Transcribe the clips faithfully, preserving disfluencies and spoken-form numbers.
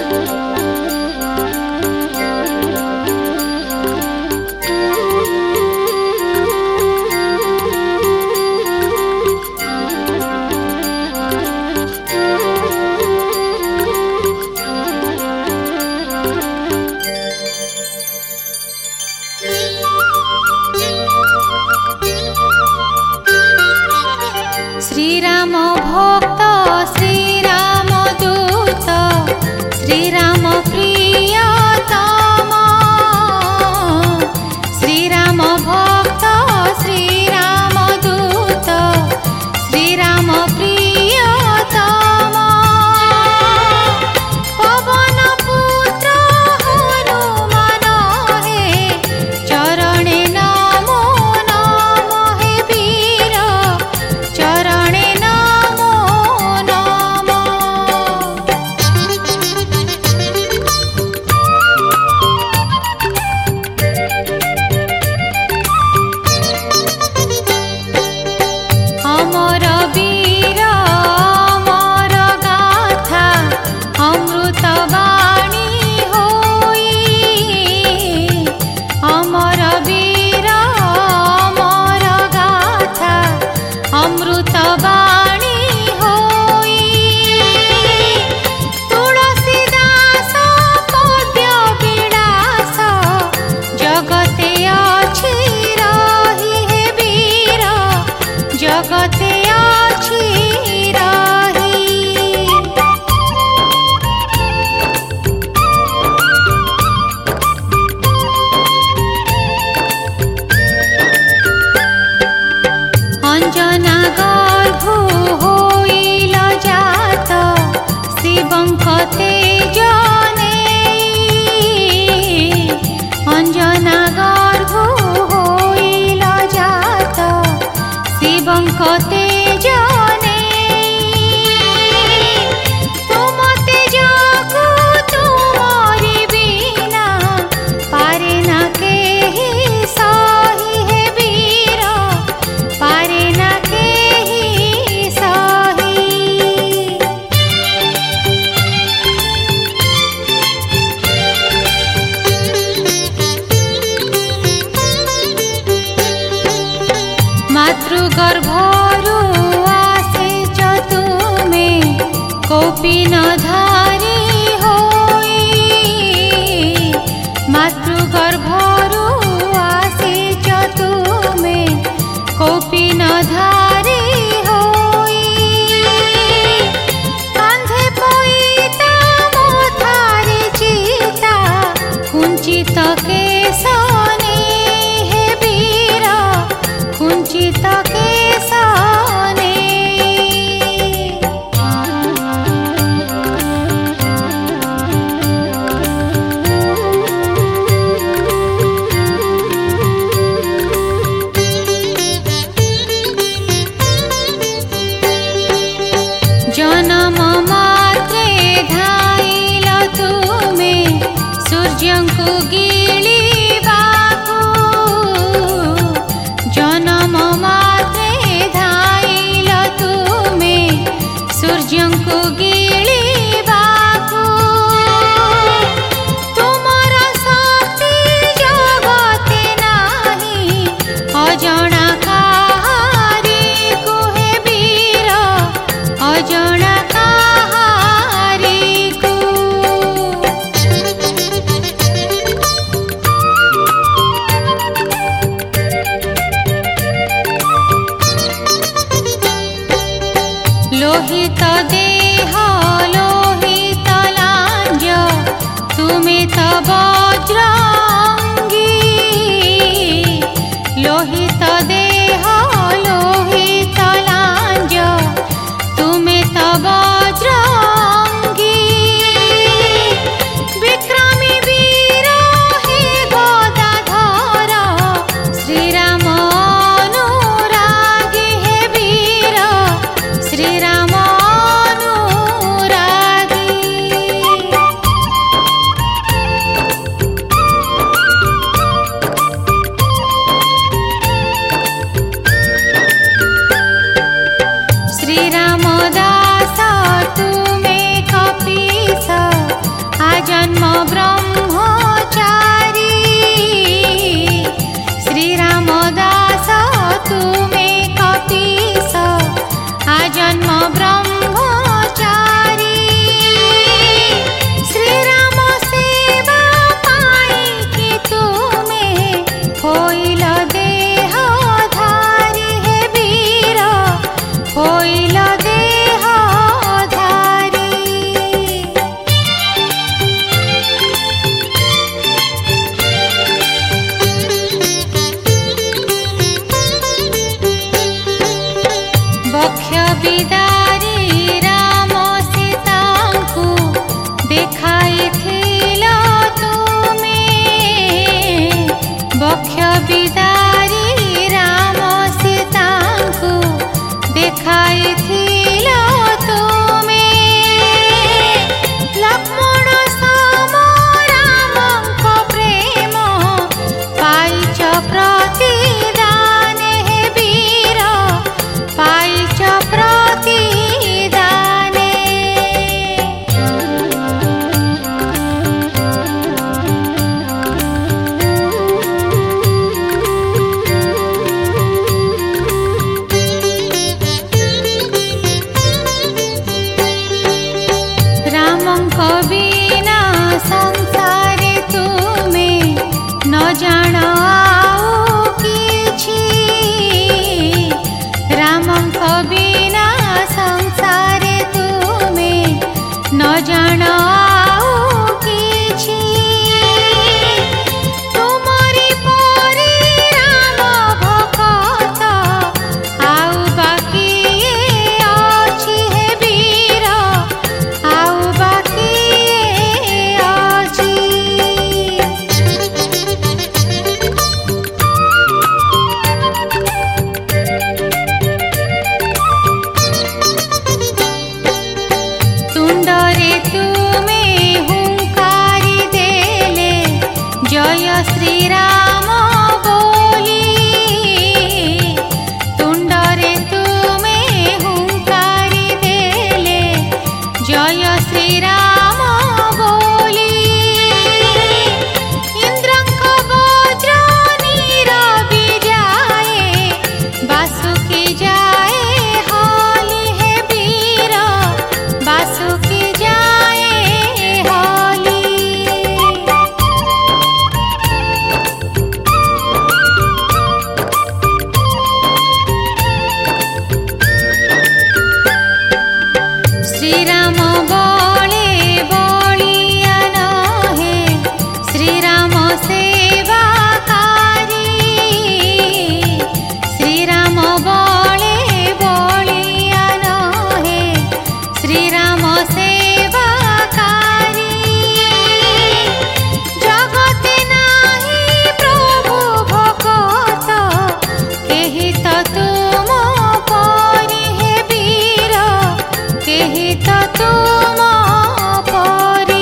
श्रीराम भक्त श्रीराम दूत श्रीराम प्रियतम श्रीराम भक्त श्रीराम दूत श्रीराम प्रियतम पवन पुत्र हनुमान हे चरणे नमो नमो हे वीर चरणे नमो नमो। अमर वीर अमर गाथा अमृत वाणी होई अमर वीर अमर गाथा अमृत वाणी होई तुलसीदास पद्य विलास जगते अछि रही हे वीर जगते अछि रही। अंजना गर्भ होइल जात शिवंक तेज नेई अंजना गर्भ होइल जात शिवंक तेज नेई तुम तेजको तुमरि बिना पारे न केहि सही हे वीर पारे न केहि सही। मातृगर्भरु आसेच तुमे कौपीन धारी होई मातृगर्भरु आसेच तुमे कौपीन धारी होई कांधे पईता मथारे चिता कुंचित केशने हे वीर कुंचित केशने। जन्म मात्रे धाइल तुमे सूर्यंकु गिलिबाकु जन्म मात्रे धाइल तुमे सूर्यंकु गिलिबाकु तुमर शक्ति जगते नाही अजणा काहारिकु हे वीर अजणा काहारिकु। लोहित देह लोहित लांज तुमे त वज्रांगी लोहित देह लोहित लांज तुमे त वज्रांगी विक्रमी वीर हे गदाधर श्रीराम अनुरागी हे वीर श्रीराम अनुरागी। श्रीराम दास तुमे कपीस ब्रह्मचारी श्री राम दास तुमे कपीस आजन्म ब्रह्मचारी श्री राम सेवा पाई कि तुमे होइल देहधारी हे वीर होइल देहधारी। बक्ष बिदारी राम सीतांकु देखाइथिल तुमे बक्ष बिदारी राम सीतांकु देखाइथिल तुमे लक्ष्मण सम रामंक प्रेम पाइच प्रतिदान हे वीर पाइच प्रतिदाने। रामंक बिना संसारे तुमे न जान आउ किछि रामंक बिना संसारे तुमे न जान आउ किछि तुमरी परि राम भक्त आउ बाकी अछि हे वीर आउ बाकी अछि। तुंडरे तुमे हुंकारी देले जय श्री राम बोली तुंडरे तुमे हुंकारी देले जय श्री राम बोली इंद्रंक वज्र नीर विजाए बासुकी जाए हली हे वीर बासुकी जाए हली। श्री राम बोले बोलिया नहे श्री राम सेवाकारी श्री राम बोले बोलिया नहे श्री राम सेवाकारी जगते नाही प्रभु भगत केहि त तुम परि हे वीर केहि त तुम परि।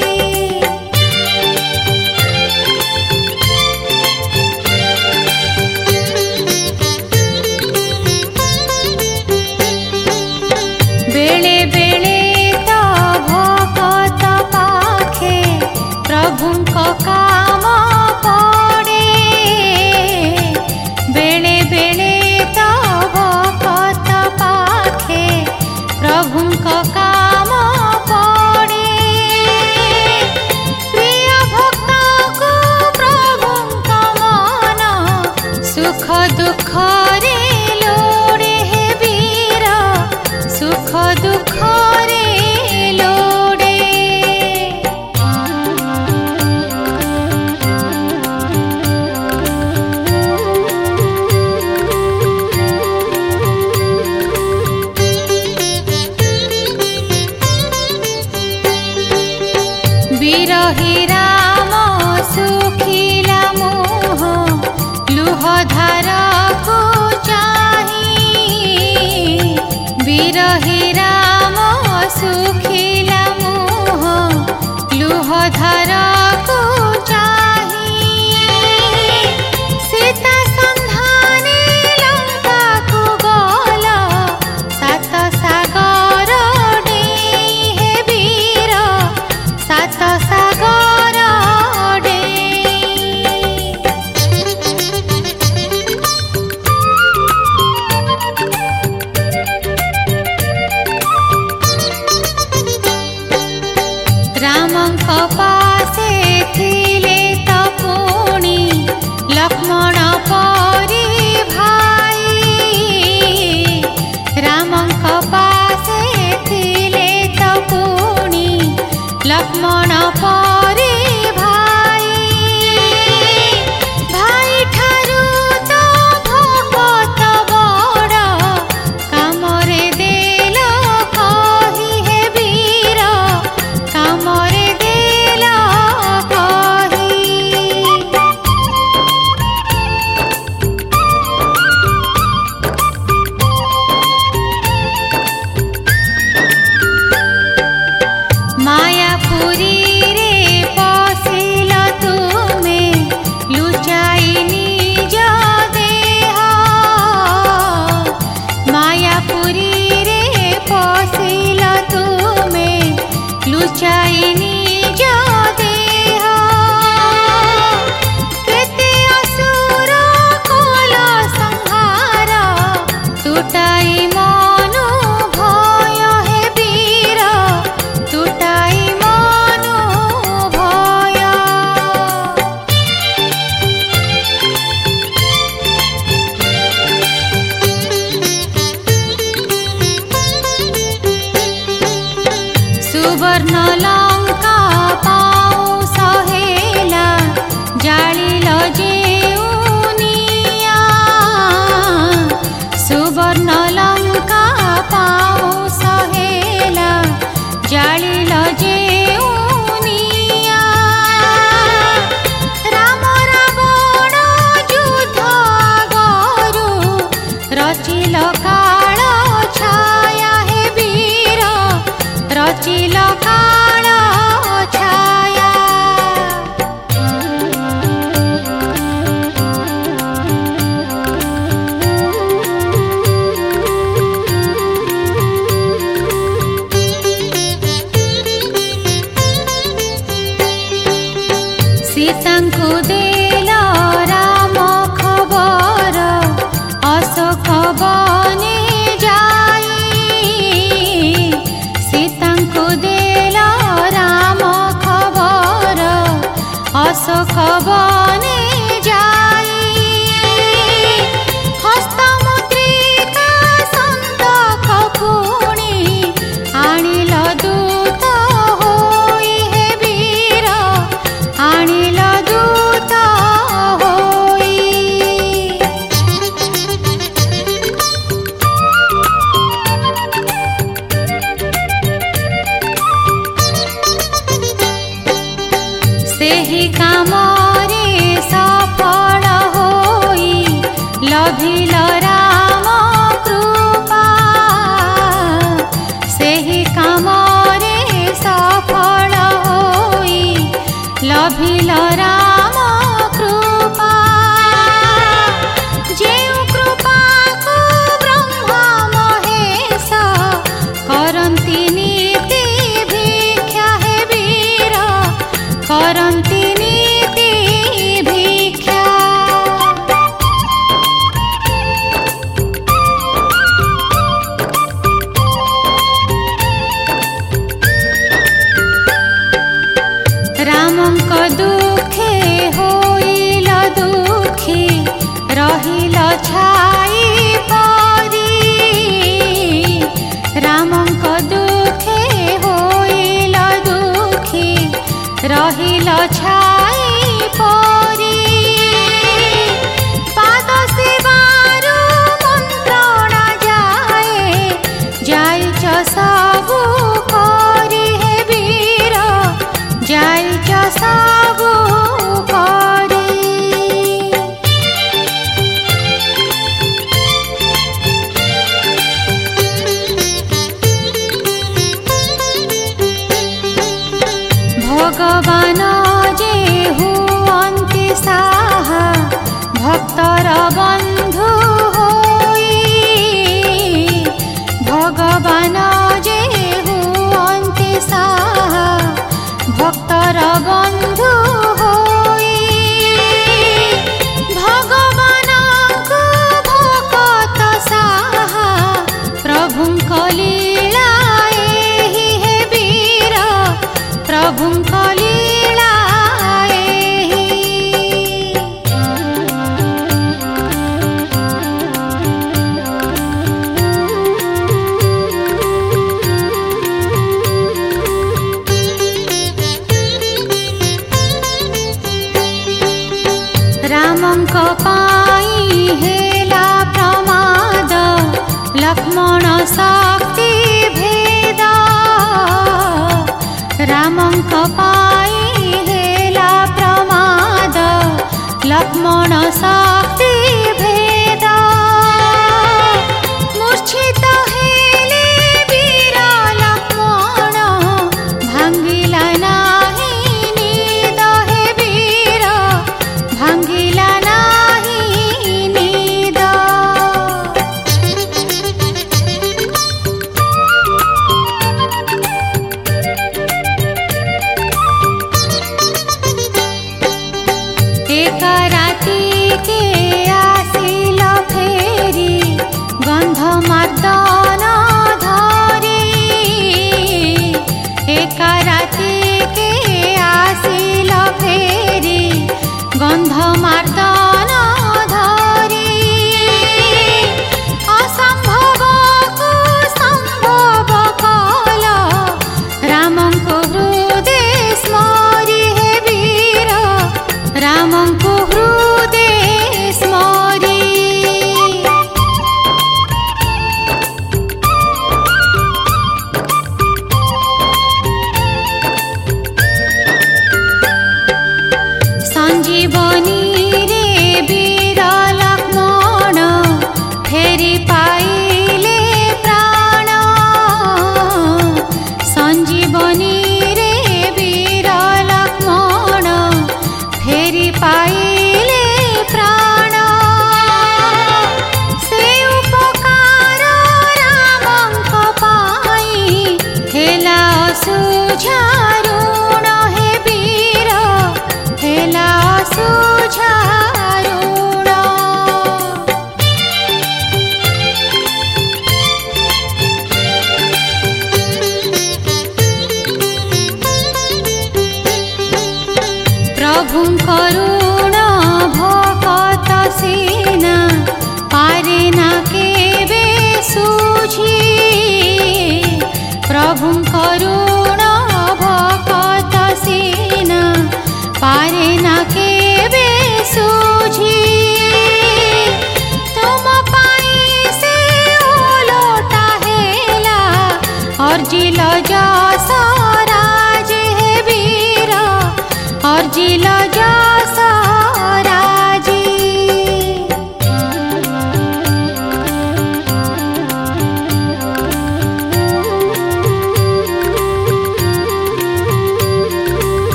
बेले बेले त भगत पाखे प्रभुंक काम पड़े बेले बेले त भगत पाखे प्रभुंक काम पड़े प्रिय भक्त को प्रभुंक मन सुख दुख रे लोड़े हे वीर सुख दुख रे लोड़े। बिरही राम सुखिला मुह लुह धार को चाही बिरही राम सुखिला मुह लुह धार को चाही सीता संधाने लंका को गला सात सागर डेई हे वीर सात सागर रामଙ୍କ पासे थिले त पुणी लक्ष्मण परी भाई रामଙ୍କ पासे थिले त पुणी लक्ष्मण परी भाई भाई ठारू तो भगत बड़ कामरे देल कही हे वीर कामरे देल कही मायापुरी रे पसिल तुमे लुचाई निज देह मायापुरी रे पसिल तुमे लुचाई निज देह केते असुर कल संहार तुटाई मनु भय हे वीर तुटाई मनु भय सुवर्ण लंका पाऊ सहेला जालिल जेउनिया सुवर्ण लंका पाऊ सहेला जालिल जेउनिया राम रावण युद्ध आगरु रचिल काल छाया हे वीर रचिल काल छाया सीतांकु देल राम खबर अशोक बने जाई सीतांकु देल राम खबर अशोक बने जाई हस्तमुद्रिका संतक पुणी आनिल दूत होई हे वीर आनिल दूत होई सेहि कामरे सफल होई लभिल राम कृपा सेहि कामरे सफल होई लभिल राम कृपा जेउ कृपा को ब्रह्मा महेश करन्ति नीति भिक्षा हे वीर करन्ति नीति भिक्षा रामଙ୍କ दुखे होइल दुखी रहिल छाई परी रामଙ୍କ दुखे होइल दुखी रहिल छाई परी पाद सेवारु मन्त्रणा जाए जाइच सबु करी हे वीर जाइच सबु करी भगवान जे हुअन्ति साहा भक्तर बन्धु होई भगवान जे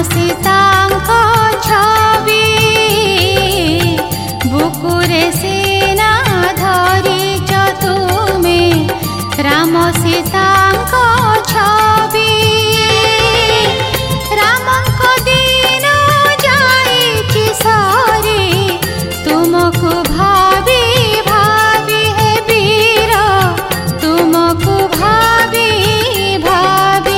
सीतांक छवि बुकुरे सेना धरिच तुमे राम सीतांक छवि रामंक दिन जाइछि सरी तुमको भावी भावी हे वीर तुमको भावी भावी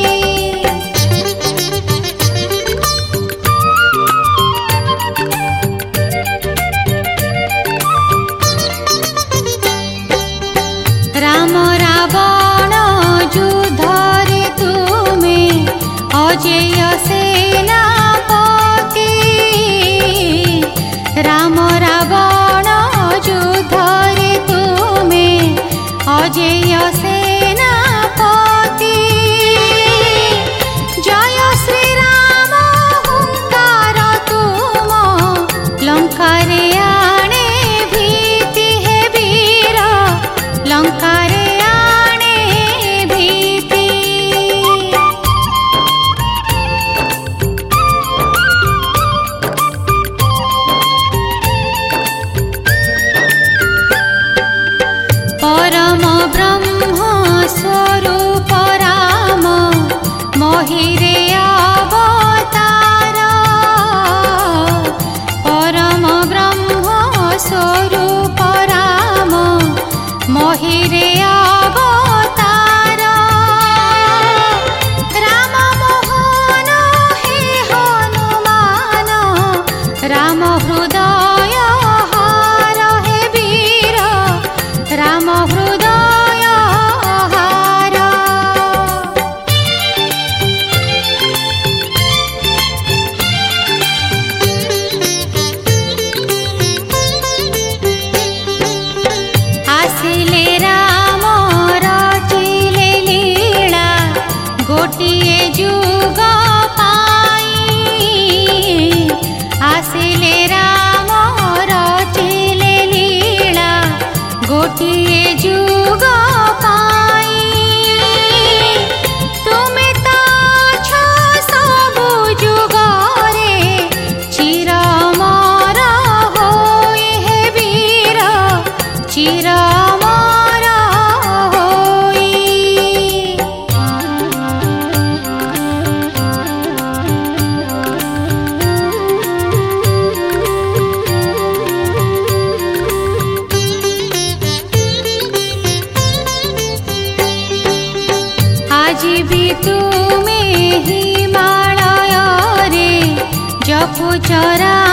राम रावण युद्धरे तुमे अजेय सेनापति राम रावण युद्धरे तुमे अजेय सेनापति जय श्री राम हुंकार तुम लंकारे आणे भीति हे वीर लंकारे आणे भीति परम ब्रह्म स्वरूप राम महिरे अवतार परम ब्रह्म स्वरूप राम महिरे अवतार राम मोहन हे हनुमान राम हृदय हार हे वीर राम हृदय हार आसिले राम रचिले लीला गोटिए जुग पाई आसिले राम रचिले लीला गोटिए जुग पाई तुमे तो छ सबु जुगरे चिरमर होई हे वीर चिरमर होई আজি भी तुमे हिमालय रे जपुच राम